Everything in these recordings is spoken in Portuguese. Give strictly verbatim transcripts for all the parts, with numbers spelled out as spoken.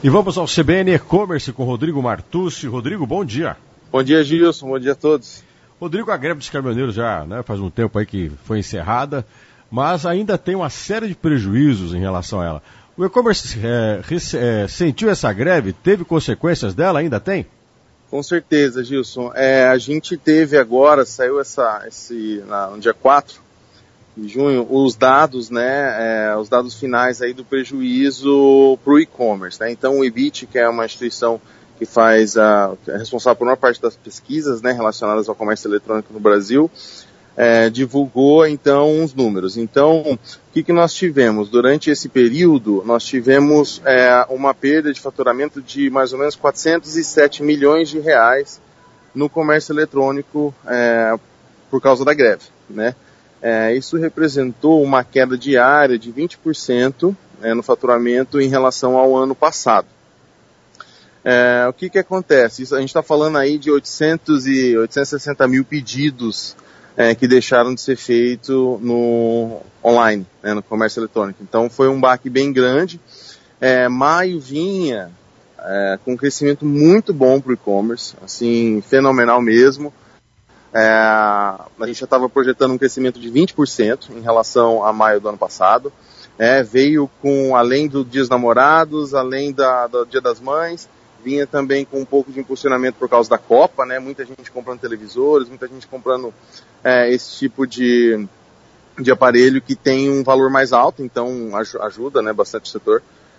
E vamos ao C B N E-Commerce com Rodrigo Martucci. Rodrigo, bom dia. Bom dia, Gilson. Bom dia a todos. Rodrigo, a greve dos caminhoneiros já né, faz um tempo aí que foi encerrada, mas ainda tem uma série de prejuízos em relação a ela. O e-commerce é, é, sentiu essa greve? Teve consequências dela? Ainda tem? Com certeza, Gilson. É, a gente teve agora, saiu essa, esse, na, no dia quatro de junho, os dados, né, é, os dados finais aí do prejuízo para o e-commerce. Né? Então, o Ebit, que é uma instituição que faz a, é responsável por uma parte das pesquisas né, relacionadas ao comércio eletrônico no Brasil, é, divulgou, então, os números. Então, o que, que nós tivemos? Durante esse período, nós tivemos é, uma perda de faturamento de mais ou menos quatrocentos e sete milhões de reais no comércio eletrônico é, por causa da greve, né? É, isso representou uma queda diária de vinte por cento é, no faturamento em relação ao ano passado. É, o que que acontece? Isso, a gente está falando aí de oitocentos e sessenta mil pedidos é, que deixaram de ser feitos no online, né, no comércio eletrônico. Então foi um baque bem grande. É, maio vinha é, com um crescimento muito bom para o e-commerce, assim, fenomenal mesmo. É, a gente já estava projetando um crescimento de vinte por cento em relação a maio do ano passado. É, veio com, além do Dia dos Namorados, além da, do Dia das Mães, vinha também com um pouco de impulsionamento por causa da Copa, né? Muita gente comprando televisores, muita gente comprando é, esse tipo de, de aparelho que tem um valor mais alto, então ajuda né, bastante o setor.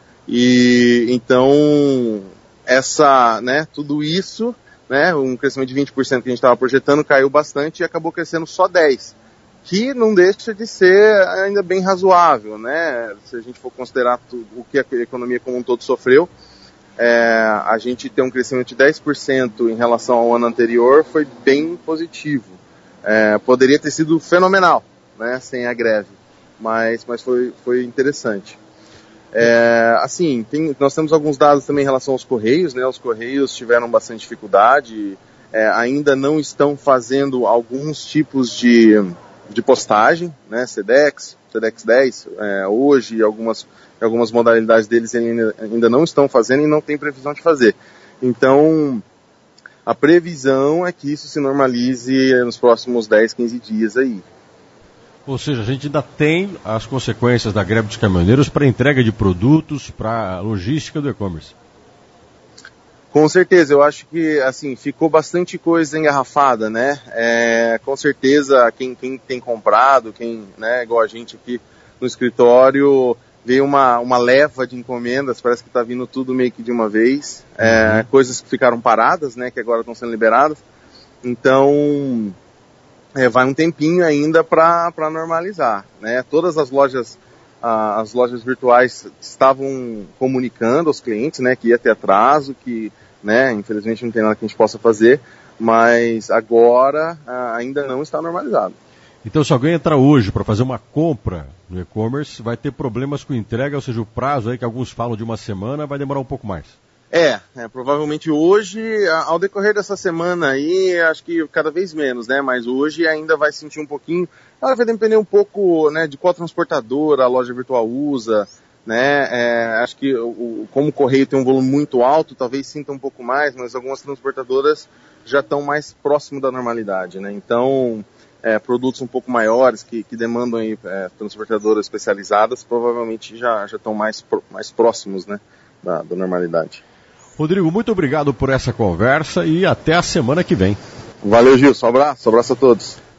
E então, essa, né, tudo isso... Né, um crescimento de vinte por cento que a gente estava projetando caiu bastante e acabou crescendo só dez por cento, que não deixa de ser ainda bem razoável, né? Se a gente for considerar tudo, o que a economia como um todo sofreu, é, a gente ter um crescimento de dez por cento em relação ao ano anterior foi bem positivo. É, poderia ter sido fenomenal, né, sem a greve, mas, mas foi, foi interessante. É, assim, tem, nós temos alguns dados também em relação aos Correios, né? Os Correios tiveram bastante dificuldade, é, ainda não estão fazendo alguns tipos de, de postagem, né? Sedex, Sedex dez, é, hoje algumas, algumas modalidades deles ainda, ainda não estão fazendo e não tem previsão de fazer. Então, a previsão é que isso se normalize nos próximos dez, quinze dias aí. Ou seja, a gente ainda tem as consequências da greve dos caminhoneiros para a entrega de produtos, para a logística do e-commerce. Com certeza, eu acho que assim, ficou bastante coisa engarrafada, né? É, com certeza, quem, quem tem comprado, quem, né, igual a gente aqui no escritório, veio uma, uma leva de encomendas, parece que está vindo tudo meio que de uma vez. É, uhum. Coisas que ficaram paradas, né, que agora estão sendo liberadas. Então... É, vai um tempinho ainda para normalizar, né? Todas as lojas, ah, as lojas virtuais estavam comunicando aos clientes, né, que ia ter atraso, que, né, infelizmente não tem nada que a gente possa fazer, mas agora ah, ainda não está normalizado. Então, se alguém entrar hoje para fazer uma compra no e-commerce, vai ter problemas com entrega, ou seja, o prazo aí que alguns falam de uma semana vai demorar um pouco mais. É, é, provavelmente hoje, ao decorrer dessa semana aí, acho que cada vez menos, né, mas hoje ainda vai sentir um pouquinho, ela vai depender um pouco, né, de qual transportadora a loja virtual usa, né, é, acho que o, como o correio tem um volume muito alto, talvez sinta um pouco mais, mas algumas transportadoras já estão mais próximo da normalidade, né, então, é, produtos um pouco maiores que, que demandam aí, é, transportadoras especializadas, provavelmente já, já estão mais, mais próximos, né, da, da normalidade. Rodrigo, muito obrigado por essa conversa e até a semana que vem. Valeu, Gilson. Um abraço, um abraço a todos.